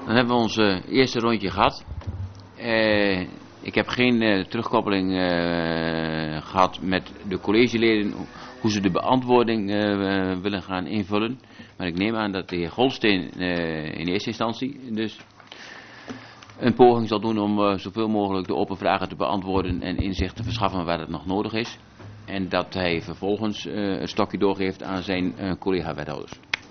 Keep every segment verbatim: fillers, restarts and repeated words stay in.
Dan hebben we ons uh, eerste rondje gehad. Uh, ik heb geen uh, terugkoppeling uh, gehad met de collegeleden hoe ze de beantwoording uh, uh, willen gaan invullen. Maar ik neem aan dat de heer Golsteen uh, in eerste instantie dus een poging zal doen om uh, zoveel mogelijk de open vragen te beantwoorden en inzicht te verschaffen waar het nog nodig is. En dat hij vervolgens uh, een stokje doorgeeft aan zijn uh, collega-wethouders.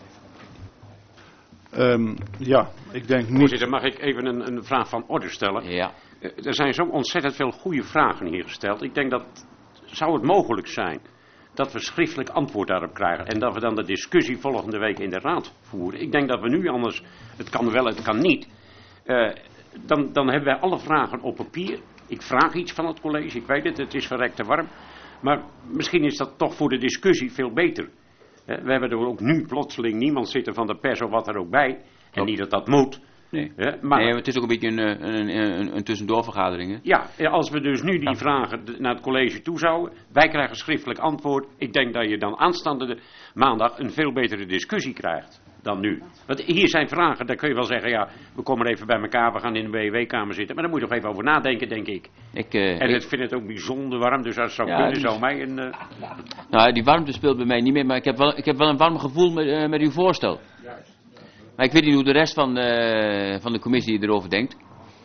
Um, ja, ik denk niet... Voorzitter, mag ik even een, een vraag van orde stellen? Ja. Uh, er zijn zo ontzettend veel goede vragen hier gesteld. Ik denk dat, zou het mogelijk zijn dat we schriftelijk antwoord daarop krijgen en dat we dan de discussie volgende week in de raad voeren? Ik denk dat we nu anders, het kan wel, het kan niet, uh, dan, dan hebben wij alle vragen op papier. Ik vraag iets van het college, ik weet het, het is verrekte warm. Maar misschien is dat toch voor de discussie veel beter. We hebben er ook nu plotseling niemand zitten van de pers of wat er ook bij. En niet dat dat moet. Nee, He, maar nee, het is ook een beetje een, een, een, een tussendoorvergadering. Hè? Ja, als we dus nu die ja. vragen naar het college toe zouden. Wij krijgen schriftelijk antwoord. Ik denk dat je dan aanstaande maandag een veel betere discussie krijgt dan nu. Want hier zijn vragen, daar kun je wel zeggen, ja, we komen even bij elkaar, we gaan in de B W Kamer zitten. Maar daar moet je toch even over nadenken, denk ik. ik uh, en ik vind het ook bijzonder warm, dus als het zou ja, kunnen, dus, zou mij een... Uh... Nou, die warmte speelt bij mij niet meer, maar ik heb wel, ik heb wel een warm gevoel met, uh, met uw voorstel. Juist. Maar ik weet niet hoe de rest van, uh, van de commissie erover denkt.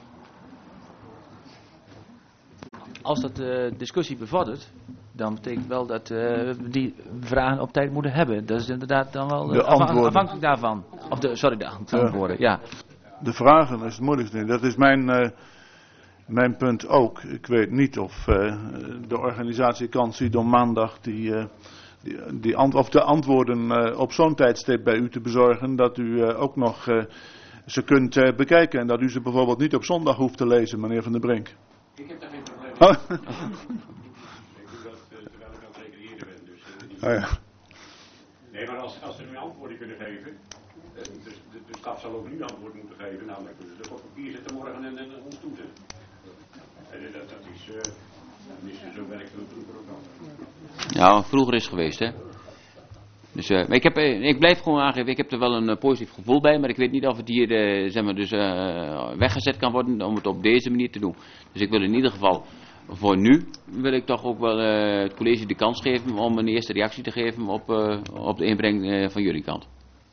Als dat de uh, discussie bevordert, dan betekent wel dat uh, we die vragen op tijd moeten hebben. Dat is inderdaad dan wel uh, de antwoorden. afhankelijk daarvan. Of de, sorry, de antwoorden, ja. ja. De vragen is het moeilijkste. Dat is mijn, uh, mijn punt ook. Ik weet niet of uh, de organisatiekant ziet om maandag die, uh, die, die ant- of de antwoorden uh, op zo'n tijdstip bij u te bezorgen, dat u uh, ook nog uh, ze kunt uh, bekijken. En dat u ze bijvoorbeeld niet op zondag hoeft te lezen, meneer Van der Brink. Ik heb daar geen probleem mee. Oh. Ik doe dat uh, terwijl ik aan het secretaire ben. Dus, uh, oh ja. Nee, maar als, als ze nu antwoorden kunnen geven, uh, dus de, de staf zal ook nu antwoord moeten geven, nou dan kunnen ze het op papier zetten morgen en, en ons toezetten. En uh, dat, dat is, uh, tenminste zo werkt het vroeger ook al. Ja, vroeger is het geweest, hè. Dus, uh, maar ik, heb, uh, ik blijf gewoon aangeven, ik heb er wel een uh, positief gevoel bij, maar ik weet niet of het hier uh, zeg maar, dus, uh, weggezet kan worden om het op deze manier te doen. Dus ik wil in ieder geval, voor nu, wil ik toch ook wel uh, het college de kans geven om een eerste reactie te geven op, uh, op de inbreng uh, van jullie kant.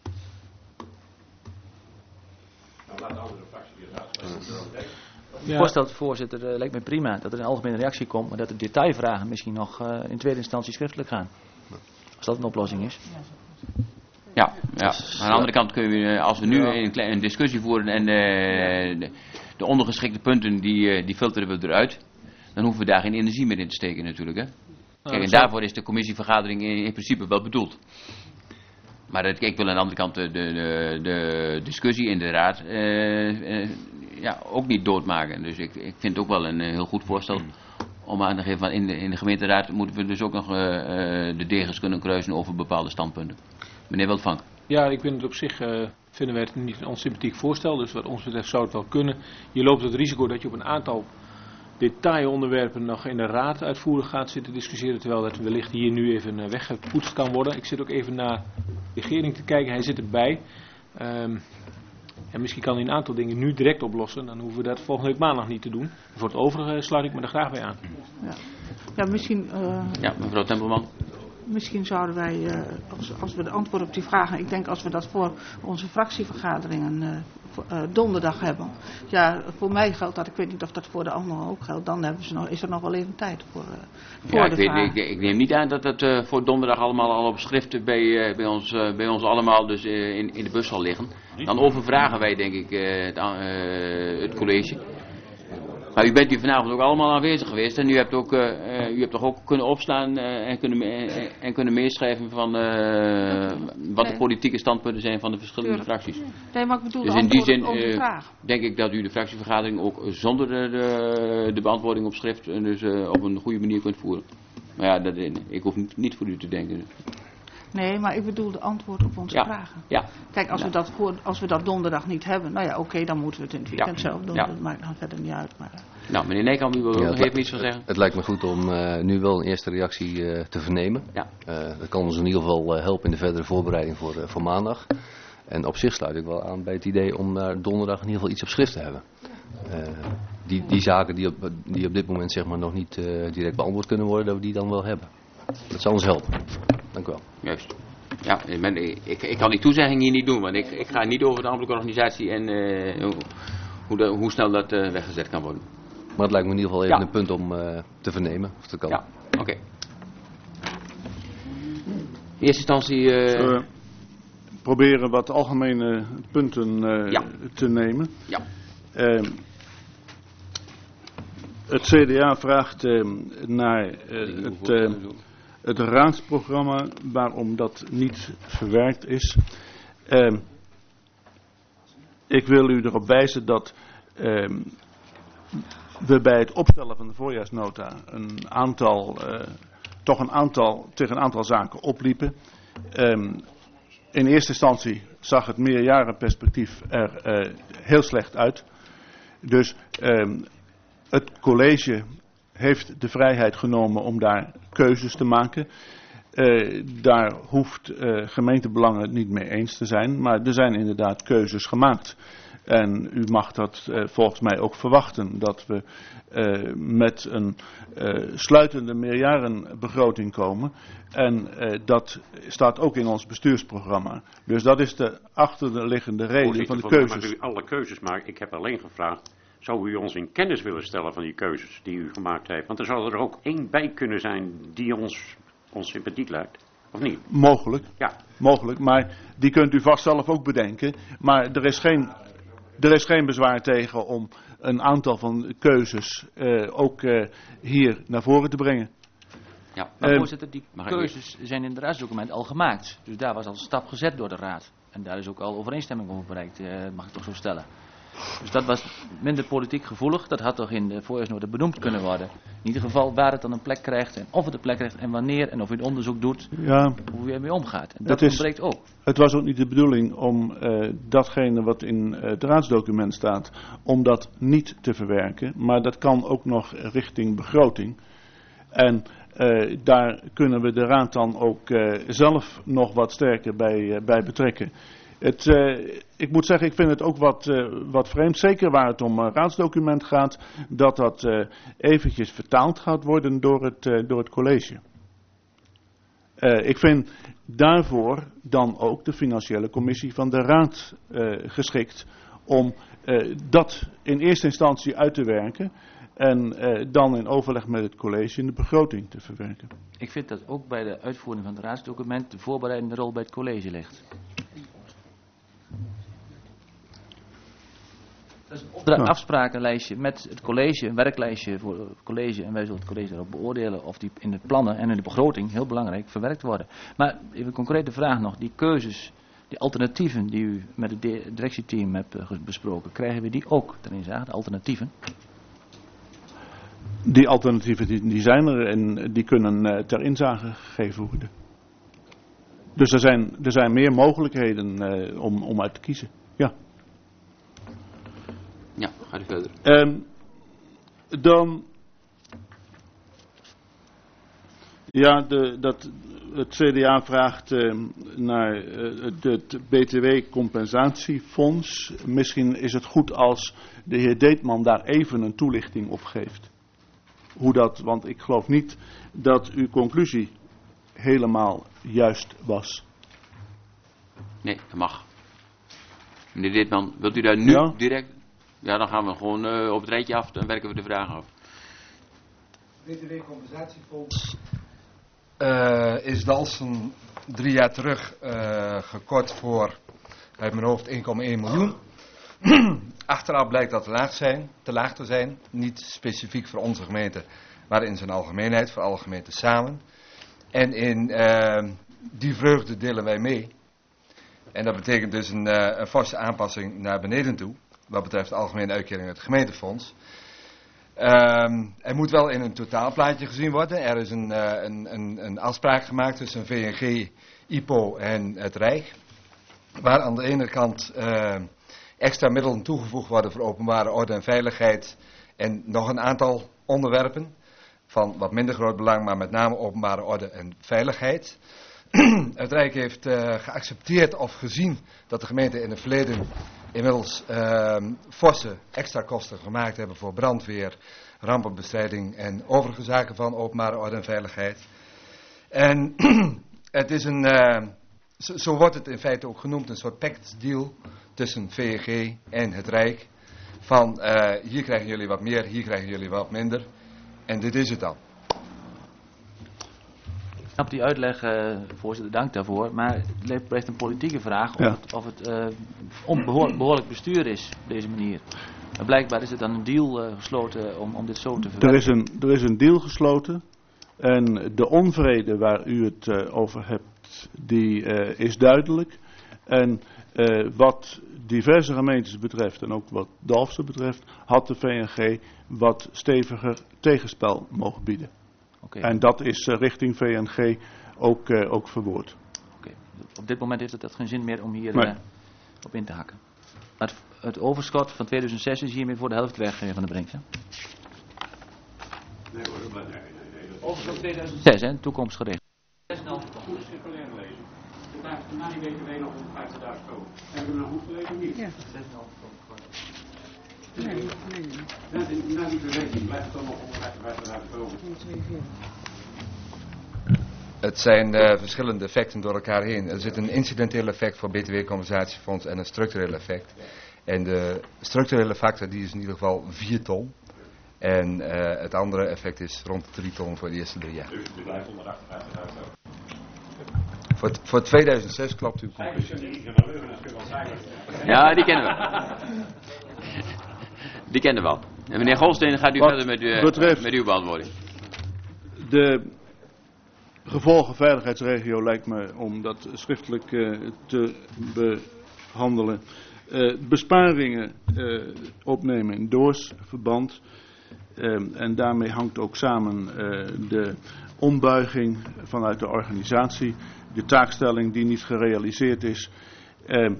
Nou, laat de andere fractie weer Het voorstel, voorzitter, uh, lijkt me prima dat er een algemene reactie komt, maar dat de detailvragen misschien nog uh, in tweede instantie schriftelijk gaan. Als dat een oplossing is. Ja, ja. Maar aan de andere kant kunnen we, als we nu ja. een, klein, een discussie voeren en uh, de, de ondergeschikte punten, die, uh, die filteren we eruit, dan hoeven we daar geen energie meer in te steken natuurlijk. Hè? Kijk, en daarvoor is de commissievergadering in, in principe wel bedoeld. Maar het, ik wil aan de andere kant de, de, de, de discussie in de raad uh, uh, ja, ook niet doodmaken. Dus ik, ik vind het ook wel een heel goed voorstel. Om aan te geven, van in de, in de gemeenteraad moeten we dus ook nog uh, uh, de degens kunnen kruisen over bepaalde standpunten. Meneer Wildvank. Ja, ik vind het op zich, uh, vinden wij het niet een onsympathiek voorstel, dus wat ons betreft zou het wel kunnen. Je loopt het risico dat je op een aantal detailonderwerpen nog in de raad uitvoerig gaat zitten discussiëren, terwijl dat wellicht hier nu even uh, weggepoetst kan worden. Ik zit ook even naar de regering te kijken, hij zit erbij. Um, En misschien kan hij een aantal dingen nu direct oplossen. Dan hoeven we dat volgende week maandag niet te doen. Voor het overige sluit ik me er graag bij aan. Ja, ja misschien... Uh, ja, mevrouw Tempelman. Misschien zouden wij, uh, als, als we de antwoord op die vragen... Ik denk als we dat voor onze fractievergaderingen uh, voor, uh, donderdag hebben. Ja, voor mij geldt dat. Ik weet niet of dat voor de anderen ook geldt. Dan hebben ze nog, is er nog wel even tijd voor, uh, voor ja, de ik, weet, vragen. ik, ik neem niet aan dat het uh, voor donderdag allemaal al op schrift bij, uh, bij, ons, uh, bij ons allemaal dus uh, in, in de bus zal liggen. Dan overvragen wij denk ik uh, het, uh, het college. Maar u bent hier vanavond ook allemaal aanwezig geweest en u hebt, ook, uh, u hebt toch ook kunnen opstaan uh, en, kunnen, uh, en kunnen meeschrijven van uh, wat nee. de politieke standpunten zijn van de verschillende Tuurlijk. fracties. Nee, maar ik bedoel dus de in die zin uh, vraag. denk ik dat u de fractievergadering ook zonder de, de, de beantwoording op schrift dus uh, op een goede manier kunt voeren. Maar ja, dat, ik hoef niet voor u te denken. Nee, maar ik bedoel de antwoord op onze ja. vragen. Ja. Kijk, als, ja. we dat voor, als we dat donderdag niet hebben, nou ja, oké, okay, dan moeten we het in het weekend ja. zelf doen. Ja. Dat maakt dan verder niet uit. Maar, uh... Nou, meneer Neekamp, u wil ja, nog even iets van zeggen? Het lijkt me goed om uh, nu wel een eerste reactie uh, te vernemen. Ja. Uh, dat kan ons in ieder geval uh, helpen in de verdere voorbereiding voor, uh, voor maandag. En op zich sluit ik wel aan bij het idee om daar donderdag in ieder geval iets op schrift te hebben. Uh, die, die zaken die op, die op dit moment zeg maar nog niet uh, direct beantwoord kunnen worden, dat we die dan wel hebben. Dat zal ons helpen. Dank u wel. Juist. Ja, ik, ben, ik, ik kan die toezegging hier niet doen, want ik, ik ga niet over de ambtelijke organisatie en uh, hoe, hoe, de, hoe snel dat uh, weggezet kan worden. Maar het lijkt me in ieder geval even ja. een punt om uh, te vernemen of dat kan. Ja, oké. Okay. In eerste instantie... Uh, uh, proberen wat algemene punten uh, ja. te nemen. Ja. Uh, het C D A vraagt uh, naar uh, het, uh, het raadsprogramma, waarom dat niet verwerkt is. Uh, ik wil u erop wijzen dat uh, we bij het opstellen van de voorjaarsnota een aantal, uh, toch een aantal, tegen een aantal zaken opliepen. Um, in eerste instantie zag het meerjarenperspectief er uh, heel slecht uit. Dus um, het college heeft de vrijheid genomen om daar keuzes te maken. Uh, daar hoeft uh, gemeentebelangen het niet mee eens te zijn, maar er zijn inderdaad keuzes gemaakt. En u mag dat uh, volgens mij ook verwachten, dat we uh, met een uh, sluitende meerjarenbegroting komen. En uh, dat staat ook in ons bestuursprogramma. Dus dat is de achterliggende reden van de keuzes. Maar u alle keuzes maakt. Ik heb alleen gevraagd, zou u ons in kennis willen stellen van die keuzes die u gemaakt heeft? Want er zou er ook één bij kunnen zijn die ons, ons sympathiek lijkt. Of niet? Mogelijk. Ja. Mogelijk, maar die kunt u vast zelf ook bedenken. Maar er is geen... Er is geen bezwaar tegen om een aantal van keuzes uh, ook uh, hier naar voren te brengen. Ja, maar uh, voorzitter, die keuzes zijn in het raadsdocument al gemaakt. Dus daar was al een stap gezet door de raad. En daar is ook al overeenstemming over bereikt, uh, mag ik toch zo stellen. Dus dat was minder politiek gevoelig. Dat had toch in de voorjaarsnota benoemd kunnen worden. In ieder geval waar het dan een plek krijgt en of het een plek krijgt en wanneer en of u het onderzoek doet, ja, hoe u ermee omgaat. En dat is, ontbreekt ook. Het was ook niet de bedoeling om uh, datgene wat in uh, het raadsdocument staat, om dat niet te verwerken. Maar dat kan ook nog richting begroting. En uh, daar kunnen we de raad dan ook uh, zelf nog wat sterker bij, uh, bij betrekken. Het, uh, ik moet zeggen, ik vind het ook wat, uh, wat vreemd, zeker waar het om een raadsdocument gaat, dat dat uh, eventjes vertaald gaat worden door het, uh, door het college. Uh, ik vind daarvoor dan ook de financiële commissie van de raad uh, geschikt om uh, dat in eerste instantie uit te werken en uh, dan in overleg met het college in de begroting te verwerken. Ik vind dat ook bij de uitvoering van het raadsdocument de voorbereidende rol bij het college ligt. Dat is een opdracht, afsprakenlijstje met het college, een werklijstje voor het college. En wij zullen het college daarop beoordelen of die in de plannen en in de begroting, heel belangrijk, verwerkt worden. Maar even een concrete vraag nog. Die keuzes, die alternatieven die u met het directieteam hebt besproken, krijgen we die ook erin zagen, de alternatieven? Die alternatieven die, die zijn er en die kunnen uh, ter inzage gegeven worden. Dus er zijn, er zijn meer mogelijkheden uh, om, om uit te kiezen. Ja. Ja, ga je verder. Um, dan, ja, de, dat, het C D A vraagt uh, naar uh, het B T W-compensatiefonds. Misschien is het goed als de heer Deetman daar even een toelichting op geeft. Hoe dat, want ik geloof niet dat uw conclusie helemaal juist was. Nee, dat mag. Meneer Deetman, wilt u daar nu ja? direct... Ja, dan gaan we gewoon uh, op het rijtje af en werken we de vraag af. B T W-compensatiefonds uh, is Dalfsen drie jaar terug uh, gekort voor, uit mijn hoofd, één komma één miljoen. Achteraf blijkt dat te laag, zijn, te laag te zijn. Niet specifiek voor onze gemeente, maar in zijn algemeenheid, voor alle gemeenten samen. En in uh, die vreugde delen wij mee. En dat betekent dus een, uh, een forse aanpassing naar beneden toe. Wat betreft de algemene uitkering uit het gemeentefonds. Um, er moet wel in een totaalplaatje gezien worden. Er is een, uh, een, een, een afspraak gemaakt tussen V N G, I P O en het Rijk. Waar aan de ene kant uh, extra middelen toegevoegd worden voor openbare orde en veiligheid. En nog een aantal onderwerpen van wat minder groot belang, maar met name openbare orde en veiligheid. Het Rijk heeft uh, geaccepteerd of gezien dat de gemeenten in het verleden inmiddels uh, forse extra kosten gemaakt hebben voor brandweer, rampenbestrijding en overige zaken van openbare orde en veiligheid. En het is een, uh, zo, zo wordt het in feite ook genoemd, een soort pact deal tussen V N G en het Rijk. Van uh, hier krijgen jullie wat meer, hier krijgen jullie wat minder. En dit is het dan. Ik snap die uitleg, uh, voorzitter, dank daarvoor. Maar het blijft een politieke vraag of Ja. het, of het uh, onbehoorlijk behoorlijk bestuur is op deze manier. Maar blijkbaar is er dan een deal uh, gesloten om, om dit zo te verwerken. Er is, een, er is een deal gesloten en de onvrede waar u het uh, over hebt, die uh, is duidelijk. En uh, wat diverse gemeentes betreft en ook wat Dalfsen betreft, had de V N G wat steviger tegenspel mogen bieden. Okay. En dat is uh, richting V N G ook, uh, ook verwoord. Okay. Op dit moment heeft het dat geen zin meer om hier Nee. uh, op in te hakken. Maar het, het overschot van tweeduizend zes is hiermee voor de helft weg, uh, Van der Brink. Hè? Nee hoor, dat blijft nee, nee, nee. Overschot tweeduizend zes, hè, toekomstgericht. Goed circulair lezen. Na die weken alleen nog honderdvijftigduizend euro. Hebben we nou goed gelezen of niet? Ja. Nee, nee, nee. Na die, na die berekening blijft het dan nog honderdvijftigduizend euro. Het zijn uh, verschillende effecten door elkaar heen. Er zit een incidenteel effect voor B T W-compensatiefonds en een structureel effect. En de structurele factor die is in ieder geval vier ton. En uh, het andere effect is rond de drie ton voor de eerste drie jaar. Dus het blijft honderdachtenvijftigduizend euro. Voor, voor tweeduizend zes klopt uw conclusie. Ja, die kennen we. Die kennen we al. En meneer Golsteen, gaat u Wat verder met, u, betreft- met uw beantwoording. De gevolgen veiligheidsregio lijkt me om dat schriftelijk uh, te behandelen. Uh, besparingen uh, opnemen in doorsverband. Uh, en daarmee hangt ook samen uh, de ombuiging vanuit de organisatie. De taakstelling die niet gerealiseerd is. Uh,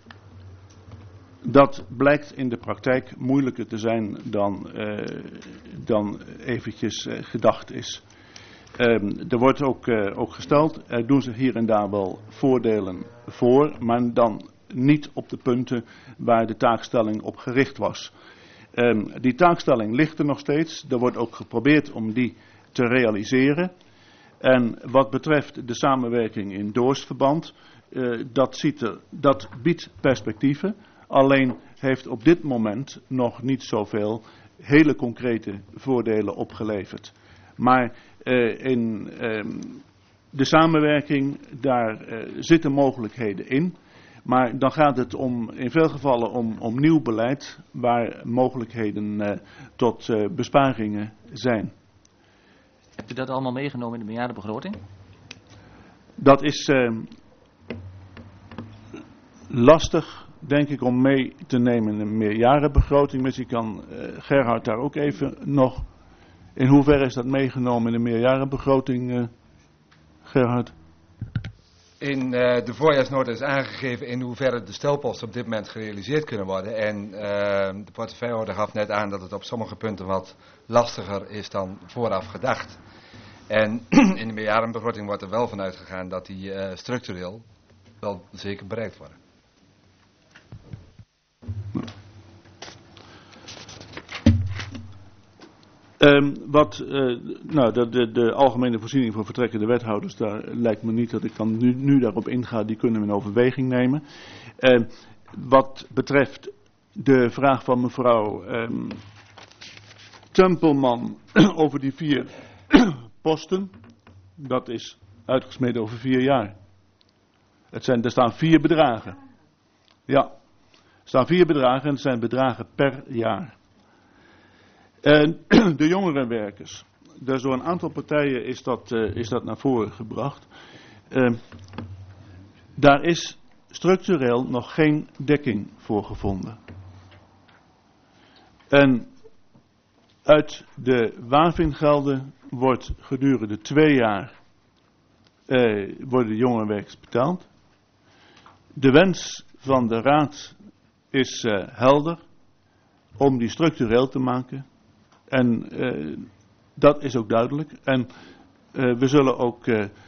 dat blijkt in de praktijk moeilijker te zijn dan, uh, dan eventjes uh, gedacht is. Um, er wordt ook, uh, ook gesteld, er doen zich hier en daar wel voordelen voor, maar dan niet op de punten waar de taakstelling op gericht was. Um, die taakstelling ligt er nog steeds, er wordt ook geprobeerd om die te realiseren. En wat betreft de samenwerking in doorsverband, uh, dat, ziet er, dat biedt perspectieven, alleen heeft op dit moment nog niet zoveel hele concrete voordelen opgeleverd. Maar uh, in uh, de samenwerking, daar uh, zitten mogelijkheden in. Maar dan gaat het om, in veel gevallen om, om nieuw beleid waar mogelijkheden uh, tot uh, besparingen zijn. Hebt u dat allemaal meegenomen in de bejaardenbegroting? Dat is uh, lastig, denk ik, om mee te nemen in een meerjarenbegroting. Misschien kan uh, Gerhard daar ook even nog... In hoeverre is dat meegenomen in de meerjarenbegroting, uh, Gerhard? In uh, de voorjaarsnota is aangegeven in hoeverre de stelposten op dit moment gerealiseerd kunnen worden. En uh, de portefeuillehouder gaf net aan dat het op sommige punten wat lastiger is dan vooraf gedacht. En in de meerjarenbegroting wordt er wel van uitgegaan dat die uh, structureel wel zeker bereikt worden. Um, wat, uh, nou, de, de, de algemene voorziening voor vertrekkende wethouders, daar lijkt me niet dat ik dan nu, nu daarop inga, die kunnen we in overweging nemen. Uh, wat betreft de vraag van mevrouw um, Tempelman over die vier posten, dat is uitgesmeden over vier jaar. Het zijn, er staan vier bedragen. Ja, er staan vier bedragen en het zijn bedragen per jaar. En de jongerenwerkers, dus door een aantal partijen is dat, uh, is dat naar voren gebracht. Uh, daar is structureel nog geen dekking voor gevonden. En uit de wafingelden wordt gedurende twee jaar uh, worden de jongerenwerkers betaald. De wens van de raad is uh, helder om die structureel te maken. En uh, dat is ook duidelijk. En uh, we zullen ook uh,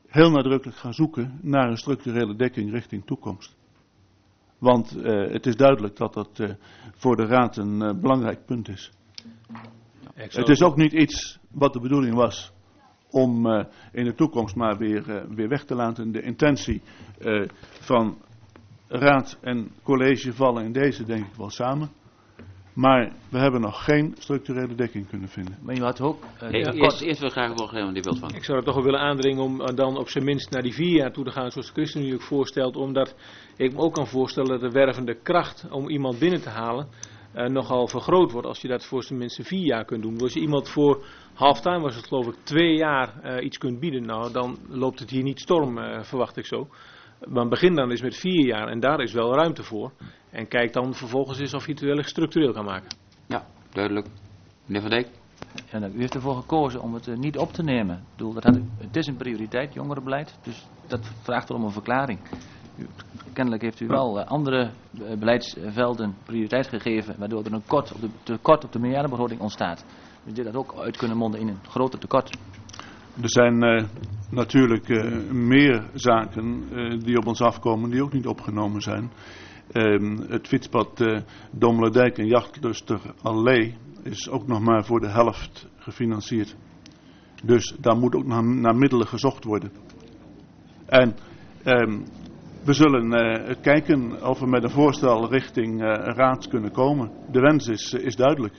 heel nadrukkelijk gaan zoeken naar een structurele dekking richting toekomst. Want uh, het is duidelijk dat dat uh, voor de Raad een uh, belangrijk punt is. Het is ook niet iets wat de bedoeling was om uh, in de toekomst maar weer, uh, weer weg te laten. De intentie uh, van Raad en college vallen in deze denk ik wel samen. Maar we hebben nog geen structurele dekking kunnen vinden. Maar je had ook... Uh, Hey, ja, eerst, eerst wil ik graag wel geven die beeld van. Ik zou er toch wel willen aandringen om uh, dan op zijn minst naar die vier jaar toe te gaan zoals de ChristenUnie ook voorstelt. Omdat ik me ook kan voorstellen dat de wervende kracht om iemand binnen te halen uh, nogal vergroot wordt als je dat voor zijn minste vier jaar kunt doen. Als je iemand voor halftime, was het geloof ik, twee jaar uh, iets kunt bieden, nou dan loopt het hier niet storm, uh, verwacht ik zo. Maar begin dan eens met vier jaar en daar is wel ruimte voor. En kijk dan vervolgens eens of je het wel structureel kan maken. Ja, duidelijk. Meneer Van Dijk. Ja, u heeft ervoor gekozen om het uh, niet op te nemen. Ik bedoel, dat had, het is een prioriteit, jongerenbeleid. Dus dat vraagt wel om een verklaring. U, kennelijk heeft u wel uh, andere uh, beleidsvelden prioriteit gegeven, waardoor er een kort op de, tekort op de meerjarenbegroting ontstaat. Dus dit had ook uit kunnen monden in een groter tekort. Er zijn uh, natuurlijk uh, meer zaken uh, die op ons afkomen die ook niet opgenomen zijn. Um, het fietspad uh, Dommelendijk en Jachtluster Allee is ook nog maar voor de helft gefinancierd. Dus daar moet ook naar, naar middelen gezocht worden. En um, we zullen uh, kijken of we met een voorstel richting uh, raad kunnen komen. De wens is, uh, is duidelijk.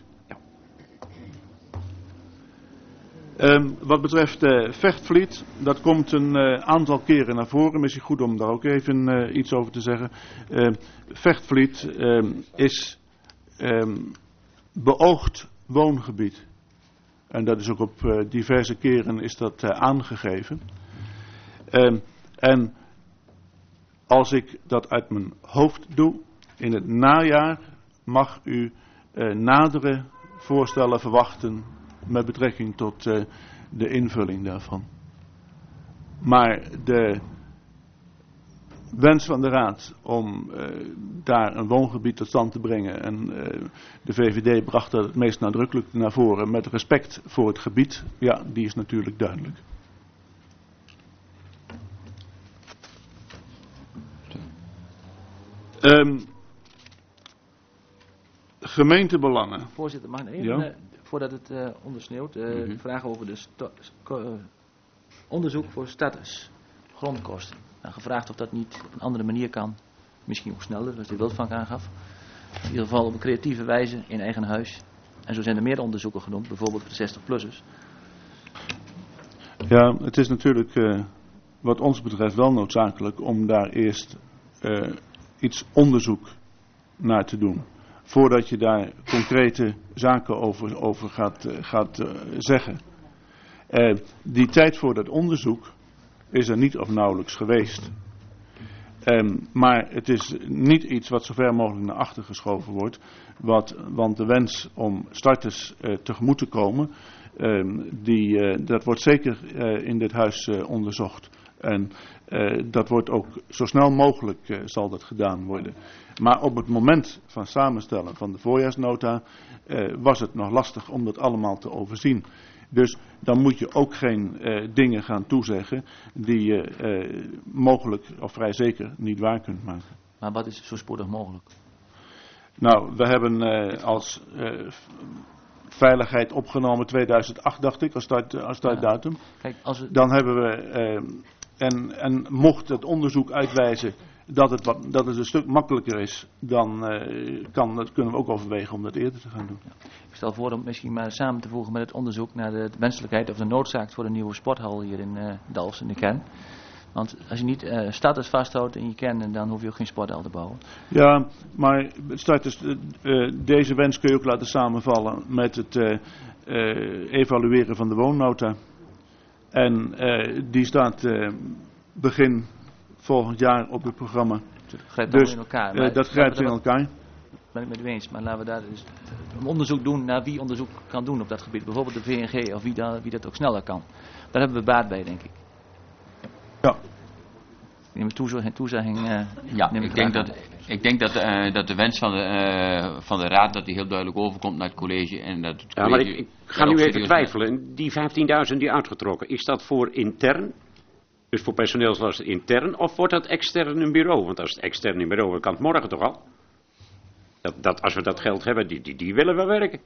Um, wat betreft uh, Vechtvliet, dat komt een uh, aantal keren naar voren. Misschien goed om daar ook even uh, iets over te zeggen. Uh, Vechtvliet um, is um, beoogd woongebied. En dat is ook op uh, diverse keren is dat uh, aangegeven. Um, en als ik dat uit mijn hoofd doe, in het najaar mag u uh, nadere voorstellen verwachten met betrekking tot uh, de invulling daarvan. Maar de wens van de Raad om uh, daar een woongebied tot stand te brengen, en uh, de V V D bracht dat het meest nadrukkelijk naar voren met respect voor het gebied, ja, die is natuurlijk duidelijk. Um, gemeentebelangen. Voorzitter, mag ik nog even... Ja? Uh, Voordat het uh, ondersneeuwt, uh, Mm-hmm. vragen over de sto- uh, onderzoek voor status, grondkosten. Nou, gevraagd of dat niet op een andere manier kan, misschien ook sneller, zoals de Wildvank aangaf. In ieder geval op een creatieve wijze in eigen huis. En zo zijn er meer onderzoeken genoemd, bijvoorbeeld voor de zestig-plussers. Ja, het is natuurlijk uh, wat ons betreft wel noodzakelijk om daar eerst uh, iets onderzoek naar te doen. Voordat je daar concrete zaken over, over gaat, uh, gaat uh, zeggen. Uh, die tijd voor dat onderzoek is er niet of nauwelijks geweest. Um, maar het is niet iets wat zo ver mogelijk naar achter geschoven wordt. Wat, want de wens om starters uh, tegemoet te komen, um, die, uh, dat wordt zeker uh, in dit huis uh, onderzocht. En uh, dat wordt ook zo snel mogelijk uh, zal dat gedaan worden. Maar op het moment van samenstellen van de voorjaarsnota uh, was het nog lastig om dat allemaal te overzien. Dus dan moet je ook geen uh, dingen gaan toezeggen die je uh, mogelijk of vrij zeker niet waar kunt maken. Maar wat is zo spoedig mogelijk? Nou, we hebben uh, als uh, veiligheid opgenomen tweeduizend acht, dacht ik, als start, als startdatum. Ja. Kijk, als we... Dan hebben we, uh, en, en mocht het onderzoek uitwijzen dat het, wat, dat het een stuk makkelijker is, dan uh, kan, dat kunnen we ook overwegen om dat eerder te gaan doen. Ja. Ik stel voor om misschien maar samen te voegen met het onderzoek naar de wenselijkheid of de noodzaak voor een nieuwe sporthal hier in uh, Dalfsen, in de kern. Want als je niet uh, status vasthoudt in je kern, dan hoef je ook geen sporthal te bouwen. Ja, maar starters, uh, uh, deze wens kun je ook laten samenvallen met het uh, uh, evalueren van de woonnota. En uh, die staat uh, begin volgend jaar op het programma. Dat grijpt dus in elkaar. Uh, dat grijpt in elkaar. Ben ik met u eens, maar laten we daar dus een onderzoek doen naar wie onderzoek kan doen op dat gebied. Bijvoorbeeld de V N G of wie, da, wie dat ook sneller kan. Daar hebben we baat bij, denk ik. Ja. Neem een toezegging. toezegging uh, Ja, neem ik denk, dat, ik denk dat, uh, dat de wens van de, uh, van de raad dat die heel duidelijk overkomt naar het college. En dat het Ja, maar college ik, ik ga nu even twijfelen. Die vijftienduizend die uitgetrokken, is dat voor intern? Dus voor personeelslasten intern, of wordt dat extern een bureau? Want als het extern een bureau is, kan het morgen toch al? Dat, dat, als we dat geld hebben, die, die, die willen wel werken.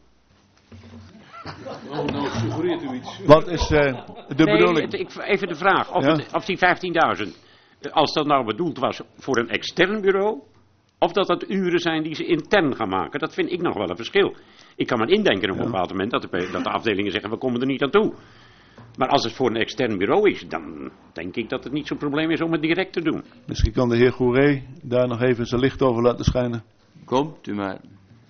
Oh, nou suggereert u iets. Wat is uh, de nee, bedoeling? Het, ik, even de vraag, of, Ja? het, of die vijftienduizend, als dat nou bedoeld was voor een extern bureau, of dat dat uren zijn die ze intern gaan maken, dat vind ik nog wel een verschil. Ik kan me indenken op een bepaald moment dat de, dat de afdelingen zeggen, we komen er niet aan toe. Maar als het voor een extern bureau is, dan denk ik dat het niet zo'n probleem is om het direct te doen. Misschien kan de heer Goeree daar nog even zijn licht over laten schijnen. Komt u maar.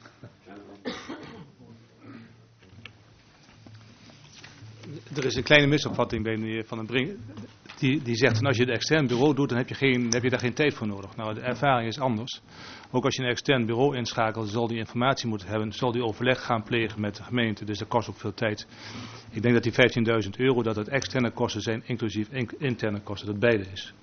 Er is een kleine misopvatting bij meneer Van den Brink. Die, die zegt, van als je het extern bureau doet, dan heb je, geen, heb je daar geen tijd voor nodig. Nou, de ervaring is anders. Ook als je een extern bureau inschakelt, zal die informatie moeten hebben. Zal die overleg gaan plegen met de gemeente. Dus dat kost ook veel tijd. Ik denk dat die vijftienduizend euro, dat het externe kosten zijn, inclusief in, interne kosten. Dat beide is.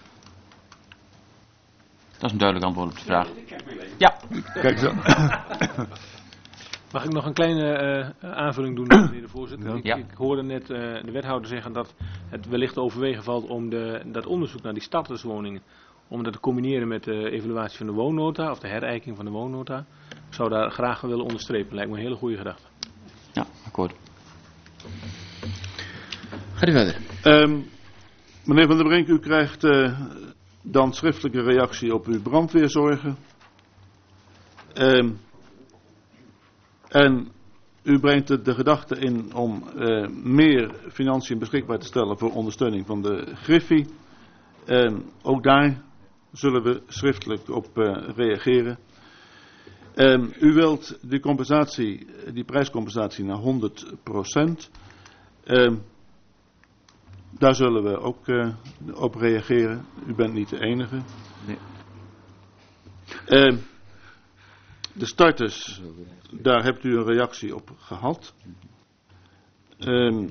Dat is een duidelijk antwoord op de vraag. Ja. Kijk zo. Mag ik nog een kleine uh, aanvulling doen, meneer de voorzitter? Ja. Ik, Ja. ik hoorde net uh, de wethouder zeggen dat het wellicht te overwegen valt om de, dat onderzoek naar die starterswoningen, om dat te combineren met de evaluatie van de woonnota, of de herijking van de woonnota. Ik zou daar graag willen onderstrepen. Lijkt me een hele goede gedachte. Ja, akkoord. Gaat u verder. Um, meneer Van den Brink, u krijgt uh, dan schriftelijke reactie op uw brandweerzorgen. Um, en u brengt de, de gedachte in om uh, meer financiën beschikbaar te stellen voor ondersteuning van de Griffie. Um, ook daar zullen we schriftelijk op uh, reageren. Um, u wilt die compensatie, die prijscompensatie naar honderd procent. Um, Daar zullen we ook uh, op reageren. U bent niet de enige. Nee. Uh, de starters, daar hebt u een reactie op gehad. Uh,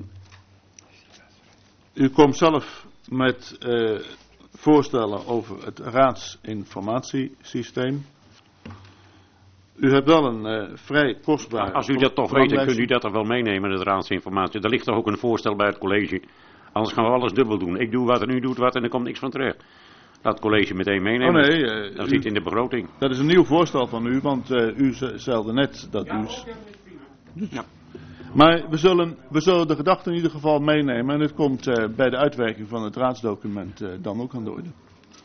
u komt zelf met uh, voorstellen over het raadsinformatiesysteem. U hebt wel een uh, vrij kostbaar... Als u dat toch weet, dan kunt u dat toch wel meenemen, de raadsinformatie. Er ligt toch ook een voorstel bij het college. Anders gaan we alles dubbel doen. Ik doe wat en u doet wat en er komt niks van terug. Laat het college meteen meenemen. Oh nee, uh, dat u, zit in de begroting. Dat is een nieuw voorstel van u, want uh, u stelde net dat u... Ja. Maar we zullen, we zullen de gedachten in ieder geval meenemen en het komt uh, bij de uitwerking van het raadsdocument uh, dan ook aan de orde.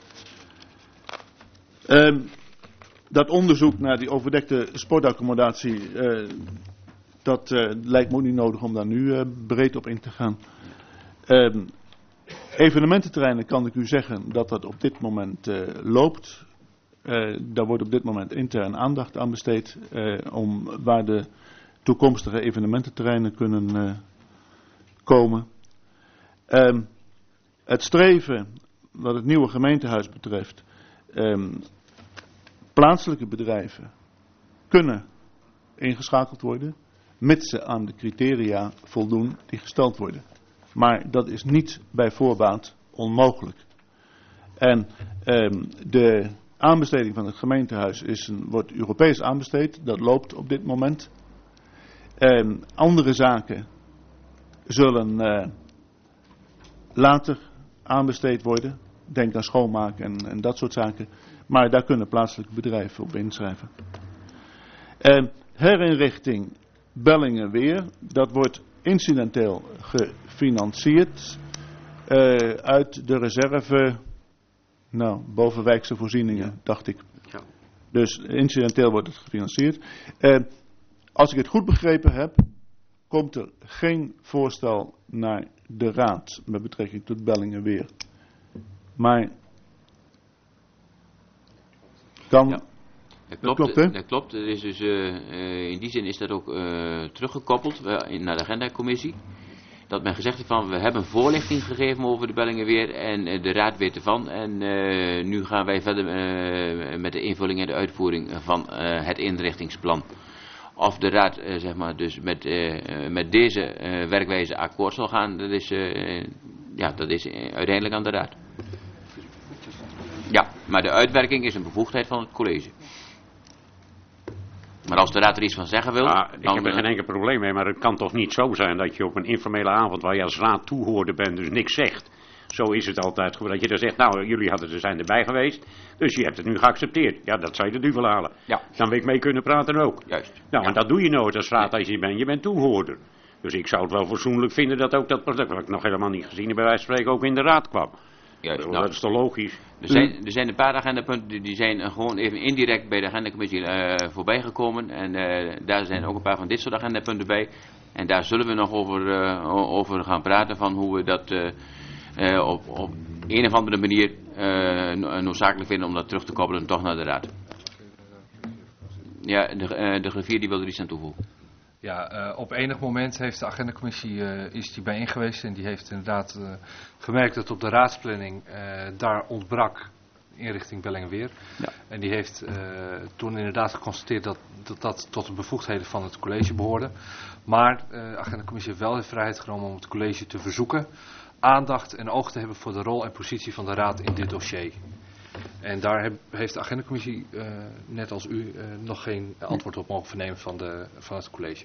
Uh, dat onderzoek naar die overdekte sportaccommodatie, uh, dat uh, lijkt me ook niet nodig om daar nu uh, breed op in te gaan. Uh, evenemententerreinen kan ik u zeggen dat dat op dit moment uh, loopt. Uh, daar wordt op dit moment intern aandacht aan besteed uh, om waar de toekomstige evenemententerreinen kunnen uh, komen. Uh, het streven wat het nieuwe gemeentehuis betreft, uh, plaatselijke bedrijven kunnen ingeschakeld worden, mits ze aan de criteria voldoen die gesteld worden. Maar dat is niet bij voorbaat onmogelijk. En um, de aanbesteding van het gemeentehuis is een, wordt Europees aanbesteed. Dat loopt op dit moment. Um, andere zaken zullen uh, later aanbesteed worden. Denk aan schoonmaken en, en dat soort zaken. Maar daar kunnen plaatselijke bedrijven op inschrijven. Um, herinrichting Bellingenweer. Dat wordt incidenteel gefinancierd uh, uit de reserve, nou, bovenwijkse voorzieningen, ja. dacht ik. Ja. Dus incidenteel wordt het gefinancierd. Uh, als ik het goed begrepen heb, komt er geen voorstel naar de raad met betrekking tot Bellingenweer. Maar dan... Ja. Dat klopt, dat klopt, hè? dat klopt. Er is dus, uh, uh, in die zin is dat ook uh, teruggekoppeld uh, in, naar de agendacommissie. Dat men gezegd heeft van, we hebben voorlichting gegeven over de Bellingenweer en uh, de raad weet ervan. En uh, nu gaan wij verder uh, met de invulling en de uitvoering van uh, het inrichtingsplan. Of de raad uh, zeg maar, dus met, uh, met deze uh, werkwijze akkoord zal gaan, dat is, uh, ja, dat is uiteindelijk aan de raad. Ja, maar de uitwerking is een bevoegdheid van het college. Maar als de raad er iets van zeggen wil... Ah, ik dan, heb er geen enkel probleem mee, maar het kan toch niet zo zijn dat je op een informele avond waar je als raad toehoorder bent, dus niks zegt, Zo is het altijd gebeurd. Dat je dan zegt, nou, jullie hadden er zijn erbij geweest, dus je hebt het nu geaccepteerd. Ja, dat zou je de duvel halen. Ja. Dan wil ik mee kunnen praten ook. Juist. Nou, Ja. en dat doe je nooit als raad als je bent. Je bent toehoorder. Dus ik zou het wel fatsoenlijk vinden dat ook dat product, wat ik nog helemaal niet gezien heb, bij wijze van spreken ook in de raad kwam. Juist. Nou, Nou, dat is toch logisch? er, zijn, er zijn een paar agendapunten die- die zijn eh, gewoon even indirect bij de agendacommissie uh, voorbij gekomen. En uh, daar zijn ook een paar van dit soort agendapunten bij. En daar zullen we nog over, uh, over gaan praten van hoe we dat uh, uh, op, op een of andere manier uh, noodzakelijk vinden om dat terug te koppelen toch naar de raad. Ja, de, uh, de griffier die wil er iets aan toevoegen. Ja, uh, op enig moment heeft de agendacommissie uh, is die bijeen geweest en die heeft inderdaad uh, gemerkt dat op de raadsplanning uh, daar ontbrak inrichting Bellingeweer. Ja. En die heeft uh, toen inderdaad geconstateerd dat, dat dat tot de bevoegdheden van het college behoorde. Maar uh, de agendacommissie heeft wel de vrijheid genomen om het college te verzoeken aandacht en oog te hebben voor de rol en positie van de raad in dit dossier. En daar heb, heeft de agendacommissie, uh, net als u, uh, nog geen antwoord op mogen vernemen van, de, van het college.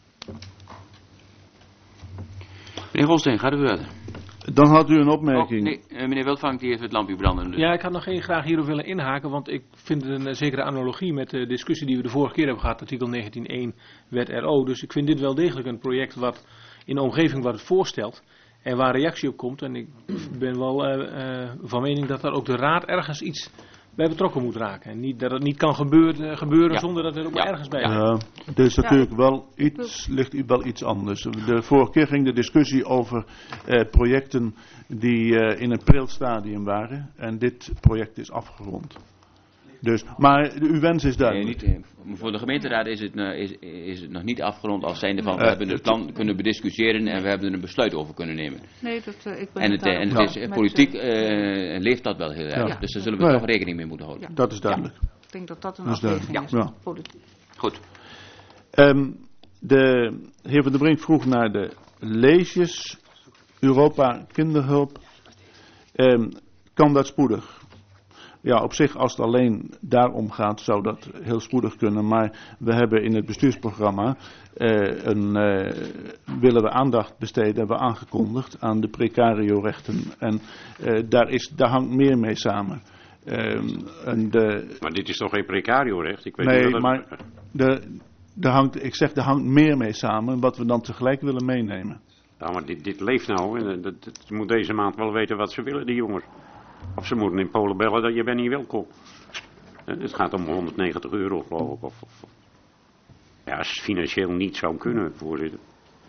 Meneer Golsteen, gaat u verder. Dan had u een opmerking. Oh, nee, uh, meneer Wildvank die heeft het lampje branden. Dus. Ja, ik had nog één graag hierop willen inhaken, want ik vind het een zekere analogie met de discussie die we de vorige keer hebben gehad, artikel negentien punt één wet R O. Dus ik vind dit wel degelijk een project wat in de omgeving wat het voorstelt en waar reactie op komt. En ik ben wel uh, uh, van mening dat daar ook de raad ergens iets bij betrokken moet raken. En niet, dat het niet kan gebeuren, gebeuren Ja. zonder dat er ook Ja. ergens bij Ja. Ja, er is natuurlijk wel iets, ligt wel iets anders. De vorige keer ging de discussie over eh, projecten die eh, in een preelstadium waren. En dit project is afgerond. Dus, maar uw wens is Nee, duidelijk. niet, eh, voor de gemeenteraad is het, uh, is, is het nog niet afgerond als zijnde van we Uh, hebben het plan kunnen bediscussiëren en we hebben er een besluit over kunnen nemen. Nee, dat, uh, ik ben En het, daar uh, en ook het is, met, uh, uh, politiek uh, leeft dat wel heel erg. Ja. Dus daar zullen we Ja. toch rekening mee moeten houden. Ja. Dat is duidelijk. Ik denk dat dat een Dat is afweging is. duidelijk. Ja. Politiek. Goed. Um, de heer Van der Brink vroeg naar de leesjes, Europa kinderhulp. Um, kan dat spoedig? Ja, op zich als het alleen daarom gaat zou dat heel spoedig kunnen. Maar we hebben in het bestuursprogramma uh, een, uh, willen we aandacht besteden, hebben we aangekondigd aan de precario-rechten. En uh, daar, is, daar hangt meer mee samen. Um, en de, Maar dit is toch geen precario-recht? Ik weet nee, niet wat maar het... de, de hangt, ik zeg, er hangt meer mee samen wat we dan tegelijk willen meenemen. Nou, maar dit, dit leeft nou. En dat, dat, ze moet deze maand wel weten wat ze willen, die jongens. Of ze moeten in Polen bellen dat je bent niet welkom. En het gaat om honderdnegentig euro, geloof ik. Of, of, ja, als het financieel niet zou kunnen, voorzitter.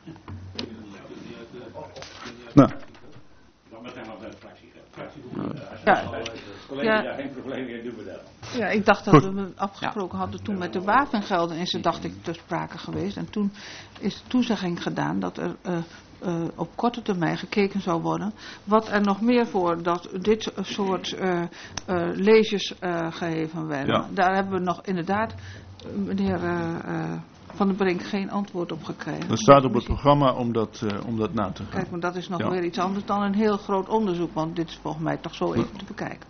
Nou, Ja. Ja. Geen probleem mee, doen we dat. Ja, ik dacht dat Goed. we het afgesproken hadden toen met de wapengelden is er, dacht ik, ter sprake geweest. En toen is de toezegging gedaan dat er uh, uh, op korte termijn gekeken zou worden wat er nog meer voor dat dit soort uh, uh, leges uh, geheven werden. Ja. Daar hebben we nog inderdaad, uh, meneer uh, uh, Van der Brink, geen antwoord op gekregen. dat staat op het programma om dat, uh, om dat na te gaan. Kijk, maar dat is nog Ja. weer iets anders dan een heel groot onderzoek, want dit is volgens mij toch zo even te bekijken.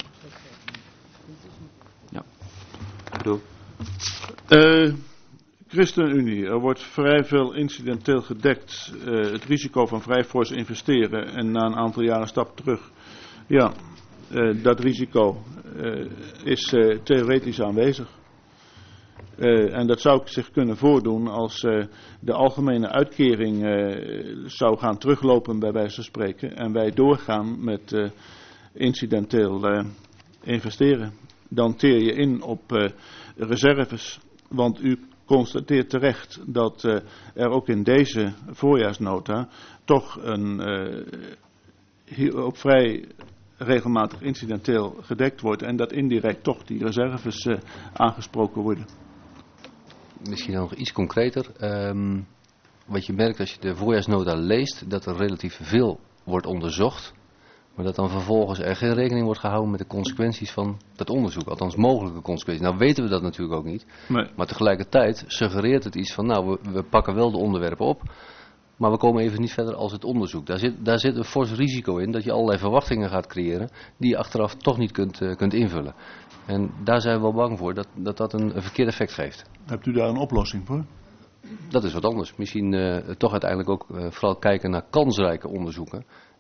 Doe. Uh, ChristenUnie, er wordt vrij veel incidenteel gedekt. Uh, het risico van vrij fors investeren en na een aantal jaren een stap terug. Ja, uh, dat risico uh, is uh, theoretisch aanwezig. Uh, en dat zou zich kunnen voordoen als uh, de algemene uitkering uh, zou gaan teruglopen bij wijze van spreken. En wij doorgaan met uh, incidenteel uh, investeren. Dan teer je in op uh, reserves. Want u constateert terecht dat uh, er ook in deze voorjaarsnota toch een uh, hier op vrij regelmatig incidenteel gedekt wordt. En dat indirect toch die reserves uh, aangesproken worden. Misschien nog iets concreter. Um, wat je merkt als je de voorjaarsnota leest, dat er relatief veel wordt onderzocht. Maar dat dan vervolgens er geen rekening wordt gehouden met de consequenties van dat onderzoek. Althans mogelijke consequenties. Nou weten we dat natuurlijk ook niet. Nee. Maar tegelijkertijd suggereert het iets van, nou we, we pakken wel de onderwerpen op. Maar we komen even niet verder als het onderzoek. Daar zit, daar zit een fors risico in dat je allerlei verwachtingen gaat creëren die je achteraf toch niet kunt, uh, kunt invullen. En daar zijn we wel bang voor dat dat, dat een, een verkeerd effect geeft. Hebt u daar een oplossing voor? Dat is wat anders. Misschien uh, toch uiteindelijk ook uh, vooral kijken naar kansrijke onderzoeken.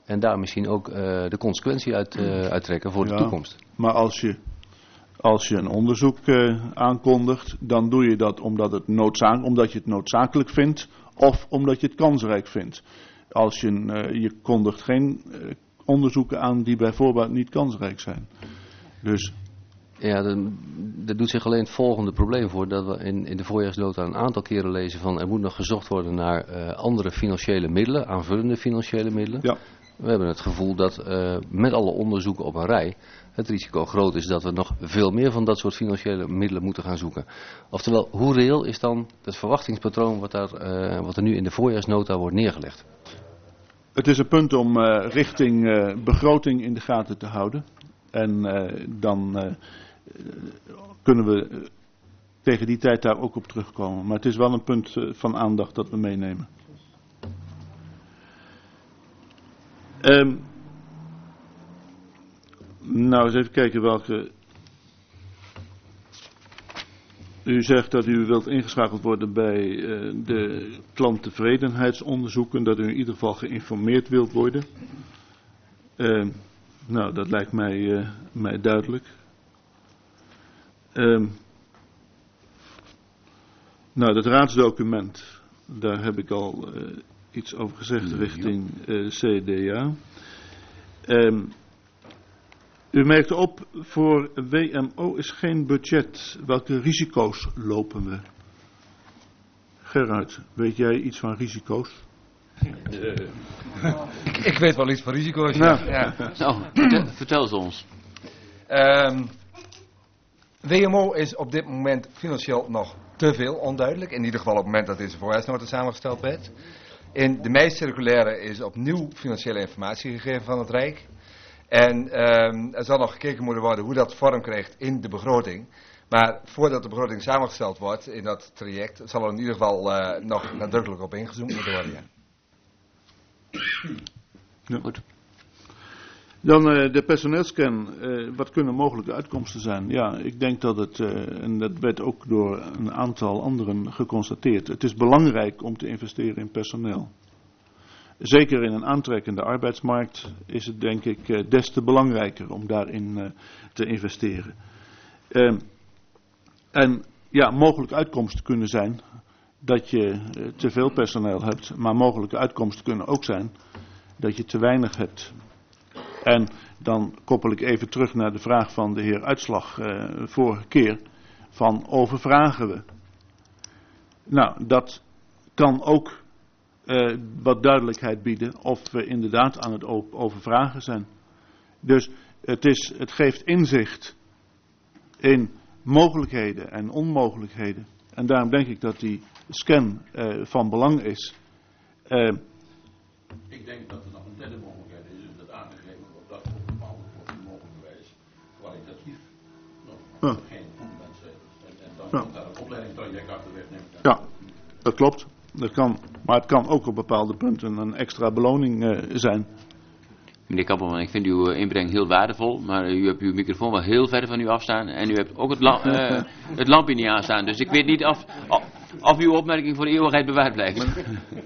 En daar misschien ook uh, de consequentie uit, uh, uittrekken voor ja, de toekomst. Maar als je, als je een onderzoek uh, aankondigt, dan doe je dat omdat, het noodzaak, omdat je het noodzakelijk vindt of omdat je het kansrijk vindt. Als je, uh, je kondigt geen uh, onderzoeken aan die bijvoorbeeld niet kansrijk zijn. Dus... Ja, er doet zich alleen het volgende probleem voor, dat we in, in de voorjaarsnota een aantal keren lezen van er moet nog gezocht worden naar uh, andere financiële middelen, aanvullende financiële middelen. Ja. We hebben het gevoel dat uh, met alle onderzoeken op een rij het risico groot is dat we nog veel meer van dat soort financiële middelen moeten gaan zoeken. Oftewel, hoe reëel is dan het verwachtingspatroon wat, daar, uh, wat er nu in de voorjaarsnota wordt neergelegd? Het is een punt om uh, richting uh, begroting in de gaten te houden. En uh, dan uh, kunnen we uh, tegen die tijd daar ook op terugkomen. Maar het is wel een punt uh, van aandacht dat we meenemen. Um, nou, eens even kijken welke... U zegt dat u wilt ingeschakeld worden bij uh, de klanttevredenheidsonderzoeken. Dat u in ieder geval geïnformeerd wilt worden. Uh, nou, dat lijkt mij, uh, mij duidelijk. Uh, nou, dat raadsdocument, daar heb ik al uh, iets over gezegd richting uh, C D A. Um, u merkte op, voor W M O is geen budget. Welke risico's lopen we? Gerard, weet jij iets van risico's? Uh, ik weet wel iets van risico's. Nou, ja. nou vertel, vertel ze ons. Um, W M O is op dit moment financieel nog te veel onduidelijk. In ieder geval op het moment dat deze voorjaarsnota samengesteld werd. In de mei-circulaire is opnieuw financiële informatie gegeven van het Rijk. En um, er zal nog gekeken moeten worden hoe dat vorm krijgt in de begroting. Maar voordat de begroting samengesteld wordt in dat traject, zal er in ieder geval uh, nog nadrukkelijk op ingezoomd moeten worden. Ja. Ja. Goed. Dan uh, de personeelscan. Uh, wat kunnen mogelijke uitkomsten zijn? Ja, ik denk dat het, uh, en dat werd ook door een aantal anderen geconstateerd, het is belangrijk om te investeren in personeel. Zeker in een aantrekkende arbeidsmarkt is het denk ik uh, des te belangrijker om daarin uh, te investeren. Uh, en ja, mogelijke uitkomsten kunnen zijn dat je uh, te veel personeel hebt, maar mogelijke uitkomsten kunnen ook zijn dat je te weinig hebt. En dan koppel ik even terug naar de vraag van de heer Uitslag uh, vorige keer, van overvragen we. Nou, dat kan ook uh, wat duidelijkheid bieden of we inderdaad aan het overvragen zijn. Dus het, is, het geeft inzicht in mogelijkheden en onmogelijkheden. En daarom denk ik dat die scan uh, van belang is. Uh, ik denk dat er nog een derde mogelijkheid is, is dat aangegeven wordt dat op bepaalde mogelijke wijze kwalitatief nog ja. geen fundament zijn. En, en dan ja. daar een opleidingstraject achter wegneemt. Ja, dat klopt. Dat kan. Maar het kan ook op bepaalde punten een extra beloning uh, zijn. Meneer Kappelman, ik vind uw inbreng heel waardevol, maar u hebt uw microfoon wel heel ver van u afstaan en u hebt ook het, la uh, het lampje niet aanstaan. Dus ik weet niet of, of, of uw opmerking voor de eeuwigheid bewaard blijft.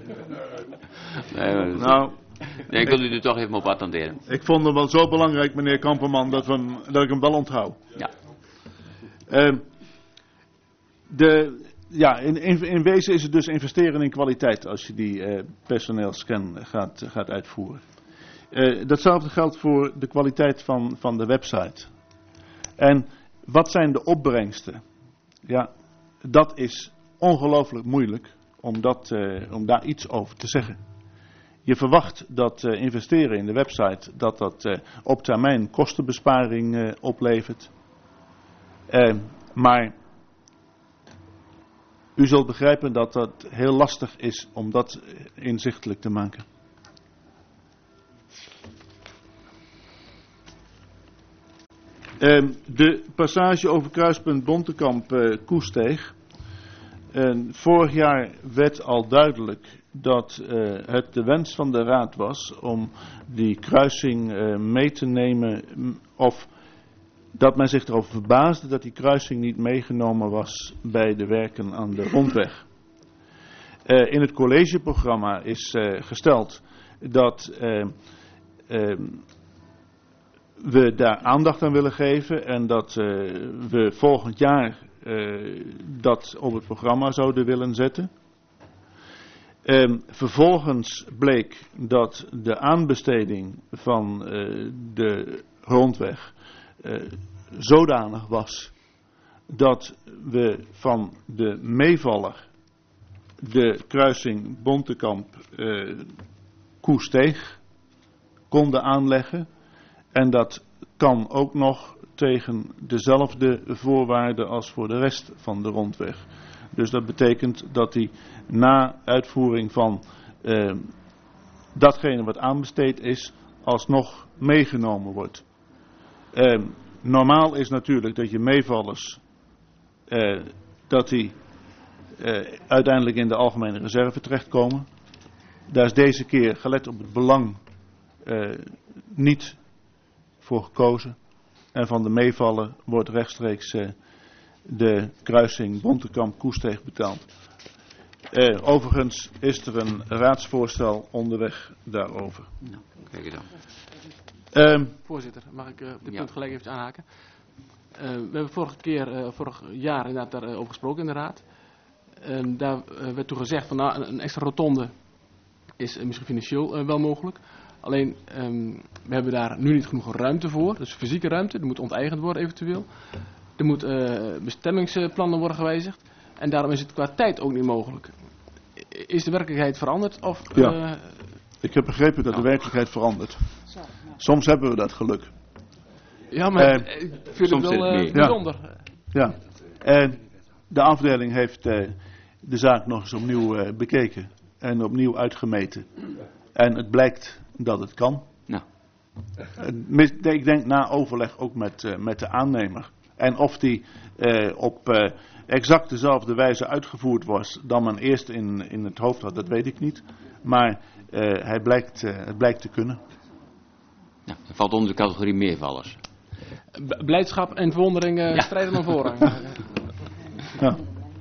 nee, nou, nee, ik wil u er toch even op attenderen. Ik vond hem wel zo belangrijk, meneer Kamperman, dat, we hem, dat ik hem wel onthoud. Ja. Uh, de, ja, in, in, in wezen is het dus investeren in kwaliteit als je die uh, personeelscan gaat, gaat uitvoeren. Uh, datzelfde geldt voor de kwaliteit van, van de website. En wat zijn de opbrengsten? Ja, dat is ongelooflijk moeilijk om, dat, uh, om daar iets over te zeggen. Je verwacht dat uh, investeren in de website, dat dat uh, op termijn kostenbesparing uh, oplevert. Uh, maar u zult begrijpen dat dat heel lastig is om dat inzichtelijk te maken. Uh, de passage over kruispunt Bontekamp-Koesteeg. Uh, uh, vorig jaar werd al duidelijk dat uh, het de wens van de Raad was om die kruising uh, mee te nemen, of dat men zich erover verbaasde dat die kruising niet meegenomen was bij de werken aan de rondweg. Uh, in het collegeprogramma is uh, gesteld dat uh, uh, we daar aandacht aan willen geven en dat uh, we volgend jaar uh, dat op het programma zouden willen zetten. Um, vervolgens bleek dat de aanbesteding van uh, de rondweg uh, zodanig was dat we van de meevaller de kruising Bontekamp uh, Koesteeg konden aanleggen. En dat kan ook nog tegen dezelfde voorwaarden als voor de rest van de rondweg. Dus dat betekent dat die na uitvoering van uh, datgene wat aanbesteed is, alsnog meegenomen wordt. Uh, normaal is natuurlijk dat je meevallers, uh, dat die uh, uiteindelijk in de algemene reserve terechtkomen. Daar is deze keer, gelet op het belang, uh, niet voor gekozen. En van de meevallen wordt rechtstreeks uh, de kruising Bontekamp-Koesteeg betaald. Uh, overigens is er een raadsvoorstel onderweg daarover. Nou, kijk je dan. Uh, Voorzitter, mag ik uh, op dit ja. punt gelijk even aanhaken? Uh, we hebben vorige keer, uh, vorig jaar inderdaad daarover gesproken in de raad. Uh, daar uh, werd toen gezegd van nou, een extra rotonde is uh, misschien financieel uh, wel mogelijk. Alleen, um, we hebben daar nu niet genoeg ruimte voor. Dus fysieke ruimte, die moet onteigend worden eventueel. Er moet uh, bestemmingsplannen worden gewijzigd. En daarom is het qua tijd ook niet mogelijk. Is de werkelijkheid veranderd? Of, ja, uh, ik heb begrepen dat de werkelijkheid verandert. Soms hebben we dat geluk. Ja, maar uh, ik vind het wel uh, bijzonder. Ja, en de afdeling heeft uh, de zaak nog eens opnieuw uh, bekeken. En opnieuw uitgemeten. En het blijkt dat het kan. Nou. Uh, ik denk na overleg ook met, uh, met de aannemer. En of die uh, op uh, exact dezelfde wijze uitgevoerd was dan men eerst in, in het hoofd had, dat weet ik niet. Maar uh, hij blijkt, uh, het blijkt te kunnen. Ja, dat valt onder de categorie meervallers. B- blijdschap en verwondering uh, ja. strijden om voorrang. Ja.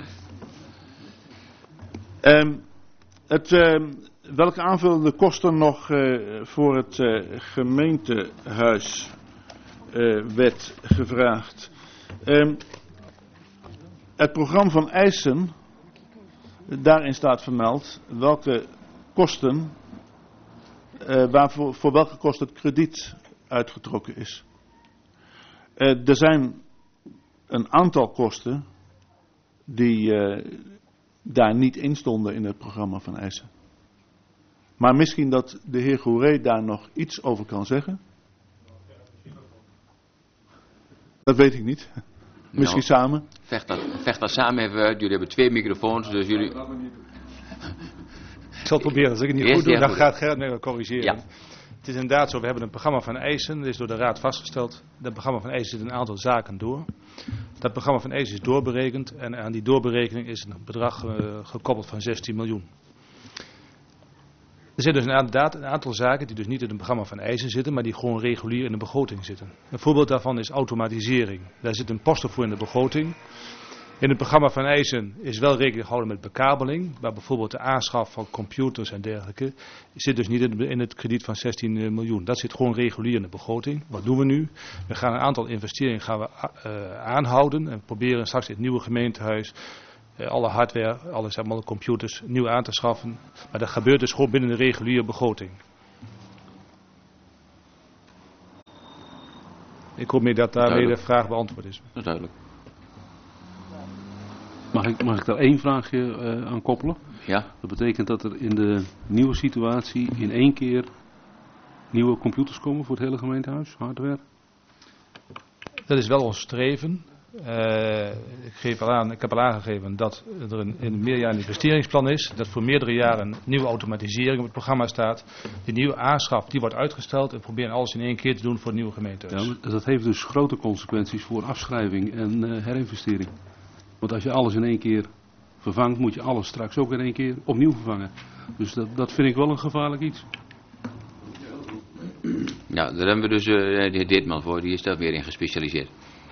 Um, het, uh, welke aanvullende kosten nog uh, voor het uh, gemeentehuis uh, werd gevraagd? Um, het programma van eisen, daarin staat vermeld welke kosten, uh, waarvoor, voor welke kosten het krediet uitgetrokken is. Uh, er zijn een aantal kosten die uh, daar niet in stonden in het programma van eisen. Maar misschien dat de heer Goeree daar nog iets over kan zeggen. Dat weet ik niet. Misschien nou, samen. Vecht dat, vecht dat samen even uit. Jullie hebben twee microfoons, dus jullie... Ik zal het proberen. Als ik het niet goed doe, dan gaat Gerrit me corrigeren. Ja. Het is inderdaad zo, we hebben een programma van eisen. Dat is door de raad vastgesteld. Dat programma van eisen zit een aantal zaken door. Dat programma van eisen is doorberekend. En aan die doorberekening is een bedrag uh, gekoppeld van zestien miljoen. Er zijn dus inderdaad een aantal zaken die dus niet in het programma van eisen zitten, maar die gewoon regulier in de begroting zitten. Een voorbeeld daarvan is automatisering. Daar zit een post voor in de begroting. In het programma van eisen is wel rekening gehouden met bekabeling, maar bijvoorbeeld de aanschaf van computers en dergelijke zit dus niet in het krediet van zestien miljoen. Dat zit gewoon regulier in de begroting. Wat doen we nu? We gaan een aantal investeringen gaan we, uh, aanhouden en proberen straks in het nieuwe gemeentehuis alle hardware, alle zeg maar, computers nieuw aan te schaffen. Maar dat gebeurt dus gewoon binnen de reguliere begroting. Ik hoop mee dat daarmee de vraag beantwoord is. Dat is duidelijk. Mag ik, mag ik daar één vraagje uh, aan koppelen? Ja. Dat betekent dat er in de nieuwe situatie in één keer nieuwe computers komen voor het hele gemeentehuis, hardware? Dat is wel ons streven. Uh, ik, geef al aan, ik heb al aangegeven dat er een, een meerjarig investeringsplan is. Dat voor meerdere jaren een nieuwe automatisering op het programma staat. Die nieuwe aanschaf die wordt uitgesteld. En we proberen alles in één keer te doen voor het nieuwe gemeentehuis. Ja, dat heeft dus grote consequenties voor afschrijving en uh, herinvestering. Want als je alles in één keer vervangt, moet je alles straks ook in één keer opnieuw vervangen. Dus dat, dat vind ik wel een gevaarlijk iets. Ja, daar hebben we dus uh, de heer Ditman voor. Die is daar weer in gespecialiseerd.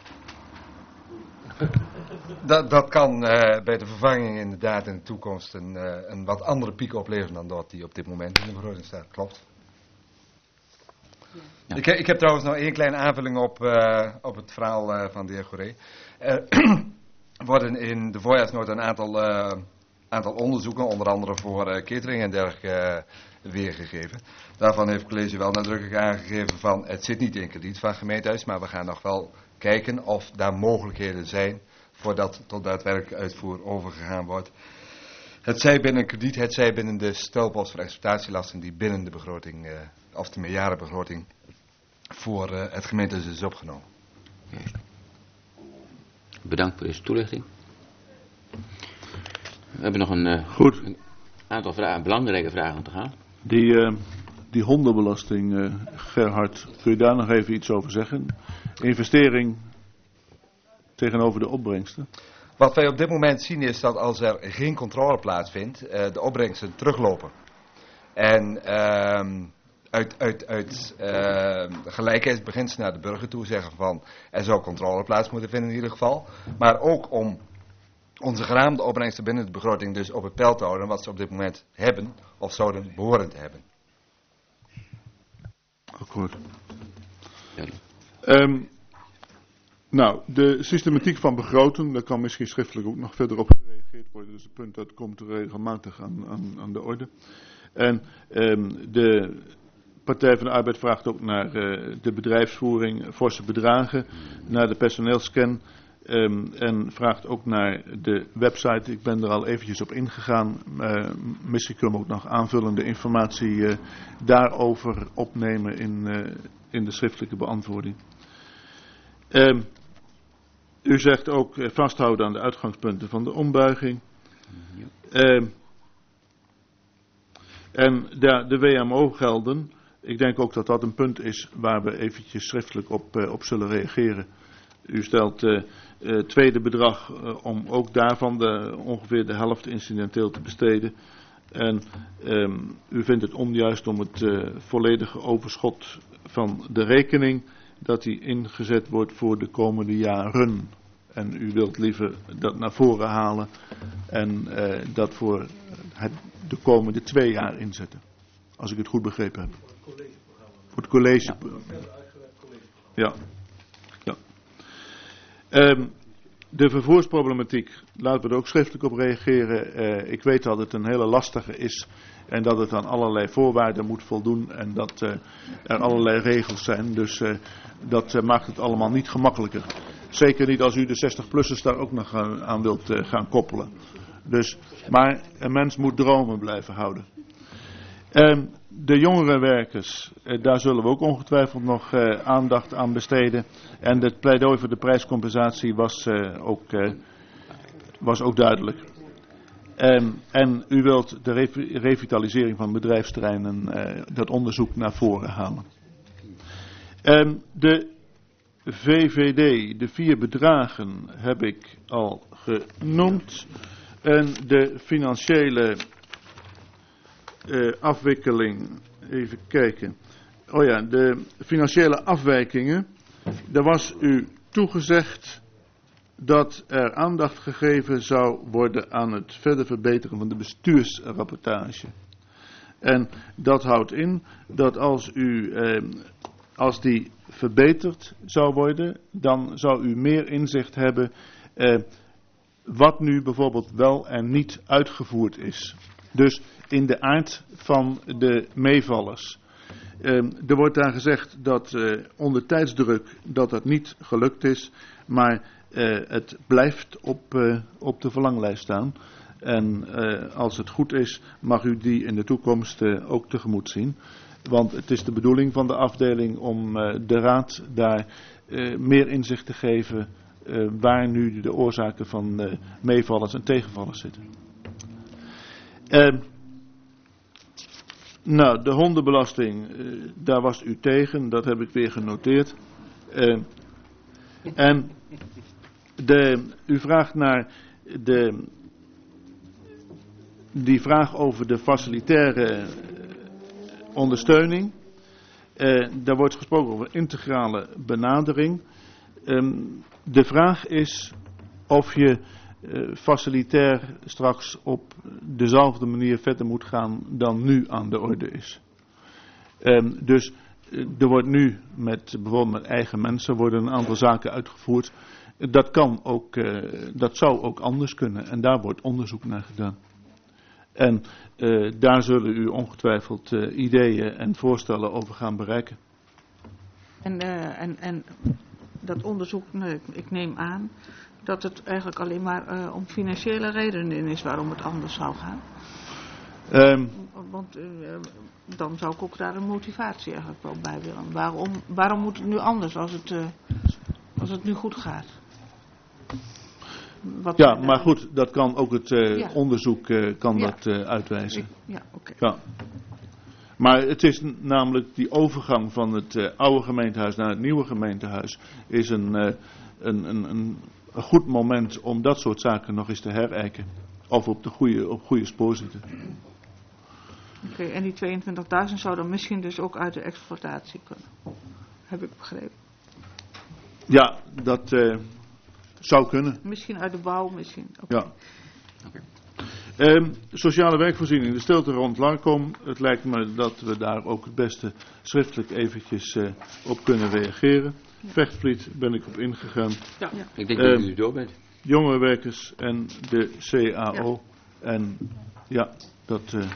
Dat, dat kan uh, bij de vervanging inderdaad in de toekomst een, uh, een wat andere piek opleveren dan dat die op dit moment in de begroting staat. Klopt. Ja. Ik, ik heb trouwens nog één kleine aanvulling op, uh, op het verhaal uh, van de heer Goeree. Er worden in de voorjaarsnota een aantal, uh, aantal onderzoeken, onder andere voor uh, catering en dergelijke, uh, weergegeven. Daarvan heeft het college wel nadrukkelijk aangegeven van het zit niet in krediet van gemeentehuis, maar we gaan nog wel kijken of daar mogelijkheden zijn voordat tot daadwerkelijk uitvoer overgegaan wordt. Het zij binnen krediet, het zij binnen de stelpost voor exploitatielasten die binnen de begroting, uh, of de meerjarenbegroting voor uh, het gemeentehuis is opgenomen. Juist. Bedankt voor deze toelichting. We hebben nog een, uh, Goed. een aantal vragen, belangrijke vragen te gaan. Die, uh, die hondenbelasting, uh, Gerhard, kun je daar nog even iets over zeggen? Investering tegenover de opbrengsten. Wat wij op dit moment zien is dat als er geen controle plaatsvindt, uh, de opbrengsten teruglopen. En uh, uit, uit, uit uh, gelijkheidsbeginsel naar de burger toe zeggen van er zou controle plaats moeten vinden in ieder geval. Maar ook om onze geraamde opbrengsten binnen de begroting dus op het peil te houden wat ze op dit moment hebben of zouden behoren te hebben. Akkoord. Um, nou, de systematiek van begroten, daar kan misschien schriftelijk ook nog verder op gereageerd worden. Dus het punt dat komt regelmatig aan, aan, aan de orde. En um, de Partij van de Arbeid vraagt ook naar uh, de bedrijfsvoering, forse bedragen, naar de personeelscan. Um, en vraagt ook naar de website. Ik ben er al eventjes op ingegaan. Uh, misschien kunnen we ook nog aanvullende informatie uh, daarover opnemen in, uh, in de schriftelijke beantwoording. Um, u zegt ook uh, vasthouden aan de uitgangspunten van de ombuiging. Um, en de, de W M O-gelden. Ik denk ook dat dat een punt is waar we eventjes schriftelijk op, uh, op zullen reageren. U stelt het uh, uh, tweede bedrag uh, om ook daarvan de, ongeveer de helft incidenteel te besteden. En um, u vindt het onjuist om het uh, volledige overschot van de rekening, dat die ingezet wordt voor de komende jaren. En u wilt liever dat naar voren halen en uh, dat voor het, de komende twee jaar inzetten. Als ik het goed begrepen heb. Voor het college. Ja. Ja. Um, de vervoersproblematiek, laten we er ook schriftelijk op reageren. Uh, ik weet dat het een hele lastige is en dat het aan allerlei voorwaarden moet voldoen en dat uh, er allerlei regels zijn. Dus uh, dat uh, maakt het allemaal niet gemakkelijker. Zeker niet als u de zestig-plussers daar ook nog aan, aan wilt uh, gaan koppelen. Dus, maar een mens moet dromen blijven houden. Um, de jongerenwerkers, uh, daar zullen we ook ongetwijfeld nog uh, aandacht aan besteden. En het pleidooi voor de prijscompensatie was, uh, ook, uh, was ook duidelijk. Um, en u wilt de re- revitalisering van bedrijfsterreinen, uh, dat onderzoek naar voren halen. Um, de V V D, de vier bedragen heb ik al genoemd. En de financiële uh, afwikkeling, even kijken. Oh ja, de financiële afwijkingen. Er was u toegezegd dat er aandacht gegeven zou worden aan het verder verbeteren van de bestuursrapportage. En dat houdt in dat als u, eh, als die verbeterd zou worden, dan zou u meer inzicht hebben eh, wat nu bijvoorbeeld wel en niet uitgevoerd is. Dus in de aard van de meevallers. Uh, er wordt daar gezegd dat uh, onder tijdsdruk dat dat niet gelukt is, maar uh, het blijft op, uh, op de verlanglijst staan. En uh, als het goed is, mag u die in de toekomst uh, ook tegemoet zien. Want het is de bedoeling van de afdeling om uh, de raad daar uh, meer inzicht te geven uh, waar nu de oorzaken van uh, meevallers en tegenvallers zitten. Uh, Nou, de hondenbelasting, uh, daar was u tegen, dat heb ik weer genoteerd. Uh, en de, u vraagt naar de, die vraag over de facilitaire ondersteuning. Uh, daar wordt gesproken over integrale benadering. Um, de vraag is of je Uh, facilitair straks op dezelfde manier verder moet gaan dan nu aan de orde is. Um, dus er wordt nu met bijvoorbeeld met eigen mensen worden een aantal zaken uitgevoerd. Dat kan ook, uh, dat zou ook anders kunnen en daar wordt onderzoek naar gedaan. En uh, daar zullen u ongetwijfeld uh, ideeën en voorstellen over gaan bereiken. En, uh, en, en dat onderzoek, nee, ik neem aan dat het eigenlijk alleen maar uh, om financiële redenen is waarom het anders zou gaan. Um, Want uh, dan zou ik ook daar een motivatie eigenlijk wel bij willen. Waarom, waarom moet het nu anders als het, uh, als het nu goed gaat? Wat ja, maar goed, dat kan ook het uh, ja. onderzoek uh, kan ja. dat uh, uitwijzen. Ik, ja, oké. Okay. Ja. Maar het is namelijk die overgang van het uh, oude gemeentehuis naar het nieuwe gemeentehuis is een, uh, een, een, een, een goed moment om dat soort zaken nog eens te herijken. Of op de goede, op goede spoor zitten. Oké, okay, en die tweeëntwintigduizend zou dan misschien dus ook uit de exploitatie kunnen. Heb ik begrepen. Ja, dat uh, zou kunnen. Misschien uit de bouw, misschien. Okay. Ja. Okay. Um, sociale werkvoorziening, de stilte rond Larcom. Het lijkt me dat we daar ook het beste schriftelijk eventjes uh, op kunnen reageren. Ja. Vechtvliet ben ik op ingegaan. Ja, ja. Ik denk um, dat u door bent. Jongerenwerkers en de C A O. Ja. En ja, dat... Uh...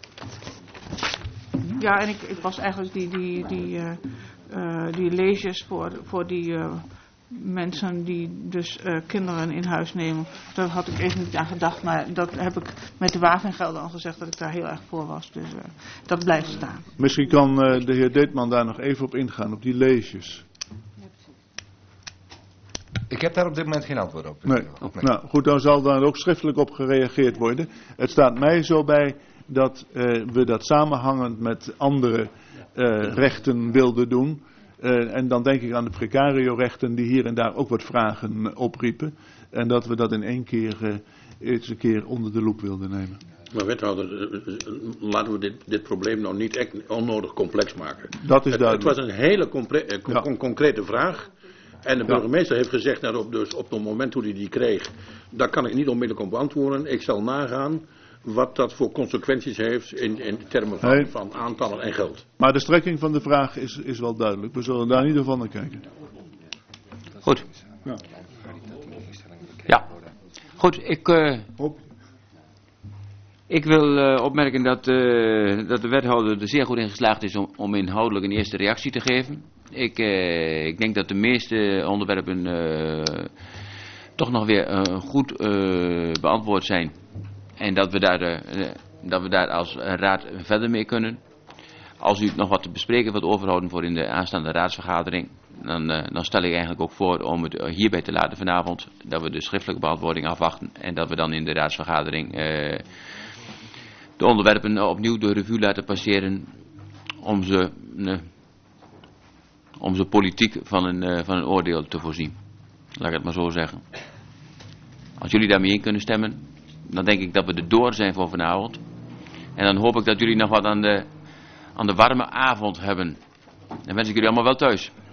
Ja, en ik, ik was eigenlijk die, die, die, uh, uh, die leges voor, voor die uh, mensen die dus uh, kinderen in huis nemen. Daar had ik even niet aan gedacht, maar dat heb ik met de wagengelden al gezegd dat ik daar heel erg voor was. Dus uh, dat blijft staan. Misschien kan uh, de heer Deetman daar nog even op ingaan, op die leges. Ik heb daar op dit moment geen antwoord op. Nee. op nee. Nou goed, dan zal daar ook schriftelijk op gereageerd worden. Het staat mij zo bij dat uh, we dat samenhangend met andere uh, rechten wilden doen. Uh, en dan denk ik aan de precario-rechten die hier en daar ook wat vragen opriepen. En dat we dat in één keer uh, eens een keer onder de loep wilden nemen. Maar wethouder, laten we dit, dit probleem nou niet echt onnodig complex maken. Dat is het, duidelijk. Het was een hele compre- con- ja. concrete vraag. En de burgemeester ja. heeft gezegd, nou, op, dus op het moment hoe hij die kreeg, daar kan ik niet onmiddellijk op antwoorden. Ik zal nagaan wat dat voor consequenties heeft in, in termen van, nee. van aantallen en geld. Maar de strekking van de vraag is, is wel duidelijk. We zullen daar in ieder geval naar kijken. Goed. Ja. Ja. Goed, ik... Uh, ik wil uh, opmerken dat, uh, dat de wethouder er zeer goed in geslaagd is om, om inhoudelijk een eerste reactie te geven. Ik, uh, ik denk dat de meeste onderwerpen uh, toch nog weer uh, goed uh, beantwoord zijn. En dat we, daar, uh, dat we daar als raad verder mee kunnen. Als u nog wat te bespreken wilt overhouden voor in de aanstaande raadsvergadering, dan, uh, dan stel ik eigenlijk ook voor om het hierbij te laten vanavond. Dat we de schriftelijke beantwoording afwachten en dat we dan in de raadsvergadering uh, de onderwerpen opnieuw de revue laten passeren om ze... Uh, om ze politiek van een, uh, van een oordeel te voorzien. Laat ik het maar zo zeggen. Als jullie daarmee in kunnen stemmen, dan denk ik dat we er door zijn voor vanavond. En dan hoop ik dat jullie nog wat aan de, aan de warme avond hebben. Dan wens ik jullie allemaal wel thuis.